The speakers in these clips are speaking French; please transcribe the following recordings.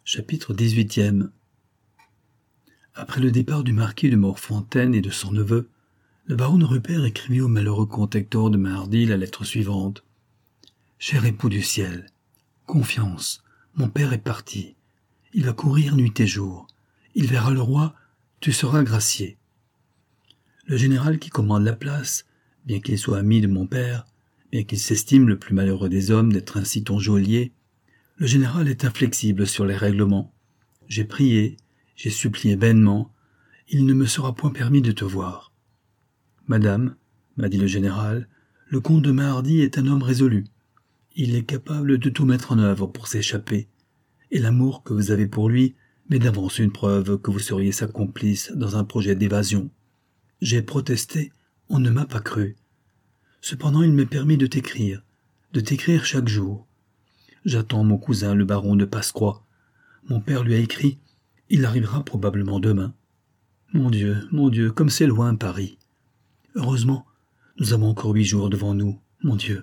Chapitre 18. Après le départ du marquis de Morfontaine et de son neveu, le baron Rupert écrivit au malheureux comte Hector de Main-Hardy la lettre suivante. « Cher époux du ciel, confiance, mon père est parti. Il va courir nuit et jour. Il verra le roi, tu seras gracié. Le général qui commande la place, bien qu'il soit ami de mon père, bien qu'il s'estime le plus malheureux des hommes d'être ainsi ton geôlier, le général est inflexible sur les règlements. J'ai prié, j'ai supplié vainement, il ne me sera point permis de te voir. Madame, m'a dit le général, le comte de Main-Hardy est un homme résolu. Il est capable de tout mettre en œuvre pour s'échapper, et l'amour que vous avez pour lui m'est d'avance une preuve que vous seriez sa complice dans un projet d'évasion. J'ai protesté, on ne m'a pas cru. Cependant il m'est permis de t'écrire chaque jour. J'attends mon cousin le baron de Passequoy. Mon père lui a écrit, il arrivera probablement demain. Mon Dieu, comme c'est loin Paris. Heureusement, nous avons encore 8 jours devant nous, mon Dieu.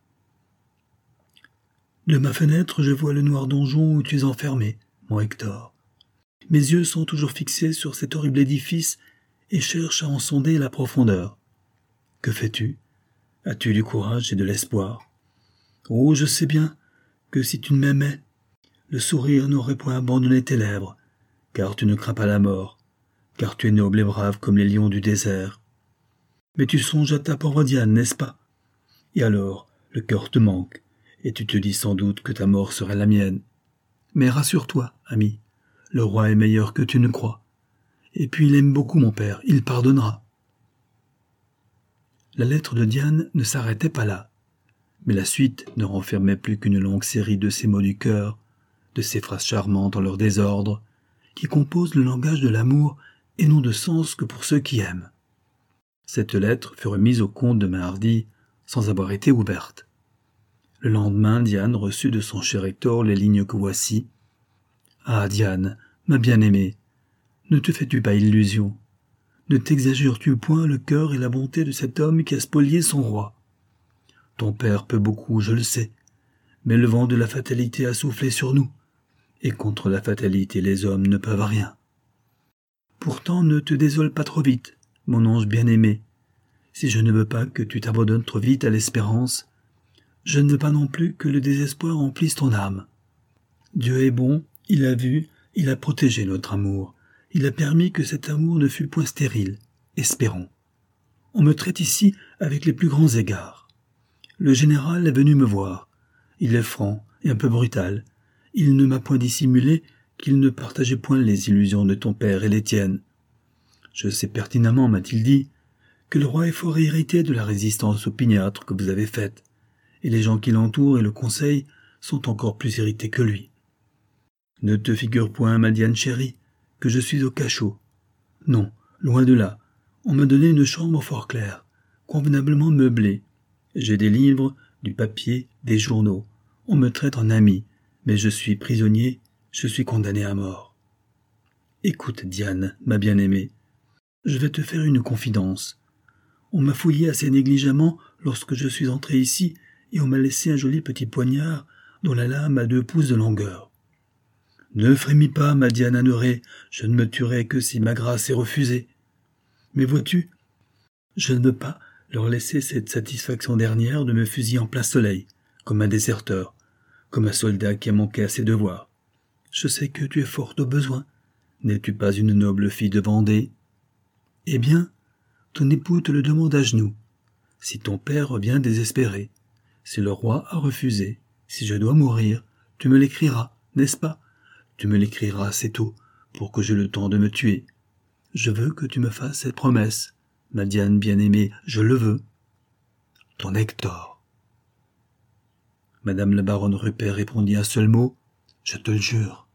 De ma fenêtre, je vois le noir donjon où tu es enfermé, mon Hector. Mes yeux sont toujours fixés sur cet horrible édifice et cherchent à en sonder la profondeur. Que fais-tu? As-tu du courage et de l'espoir? Oh, je sais bien que si tu m'aimais, le sourire n'aurait point abandonné tes lèvres, car tu ne crains pas la mort, car tu es noble et brave comme les lions du désert. Mais tu songes à ta pauvre Diane, n'est-ce pas? Et alors, le cœur te manque, et tu te dis sans doute que ta mort serait la mienne. Mais rassure-toi, ami, le roi est meilleur que tu ne crois. Et puis il aime beaucoup mon père, il pardonnera. La lettre de Diane ne s'arrêtait pas là, mais la suite ne renfermait plus qu'une longue série de ces mots du cœur, de ces phrases charmantes en leur désordre, qui composent le langage de l'amour et n'ont de sens que pour ceux qui aiment. Cette lettre fut remise au comte de Main-Hardy sans avoir été ouverte. Le lendemain, Diane reçut de son cher Hector les lignes que voici. « Ah, Diane, ma bien-aimée, ne te fais-tu pas illusion? Ne t'exagères-tu point le cœur et la bonté de cet homme qui a spolié son roi? Ton père peut beaucoup, je le sais, mais le vent de la fatalité a soufflé sur nous, et contre la fatalité les hommes ne peuvent rien. Pourtant ne te désole pas trop vite, mon ange bien-aimé. Si je ne veux pas que tu t'abandonnes trop vite à l'espérance, je ne veux pas non plus que le désespoir emplisse ton âme. Dieu est bon, il a vu, il a protégé notre amour, il a permis que cet amour ne fût point stérile. Espérons. On me traite ici avec les plus grands égards. Le général est venu me voir. Il est franc et un peu brutal. Il ne m'a point dissimulé qu'il ne partageait point les illusions de ton père et les tiennes. Je sais pertinemment, m'a-t-il dit, que le roi est fort irrité de la résistance opiniâtre que vous avez faite, et les gens qui l'entourent et le conseillent sont encore plus irrités que lui. Ne te figure point, ma Diane chérie, que je suis au cachot. Non, loin de là. On m'a donné une chambre fort claire, convenablement meublée. J'ai des livres, du papier, des journaux. On me traite en ami, mais je suis prisonnier, je suis condamné à mort. Écoute, Diane, ma bien-aimée, je vais te faire une confidence. On m'a fouillé assez négligemment lorsque je suis entré ici, et on m'a laissé un joli petit poignard dont la lame a 2 pouces de longueur. Ne frémis pas, ma Diane adorée, je ne me tuerai que si ma grâce est refusée. Mais vois-tu, je ne veux pas leur laisser cette satisfaction dernière de me fusiller en plein soleil, comme un déserteur, comme un soldat qui a manqué à ses devoirs. Je sais que tu es forte au besoin. N'es-tu pas une noble fille de Vendée? Eh bien, ton époux te le demande à genoux. Si ton père revient désespéré, si le roi a refusé, si je dois mourir, tu me l'écriras, n'est-ce pas? Tu me l'écriras assez tôt, pour que j'aie le temps de me tuer. Je veux que tu me fasses cette promesse, ma Diane bien-aimée, je le veux. Ton Hector. Madame la baronne Rupert répondit un seul mot, je te le jure.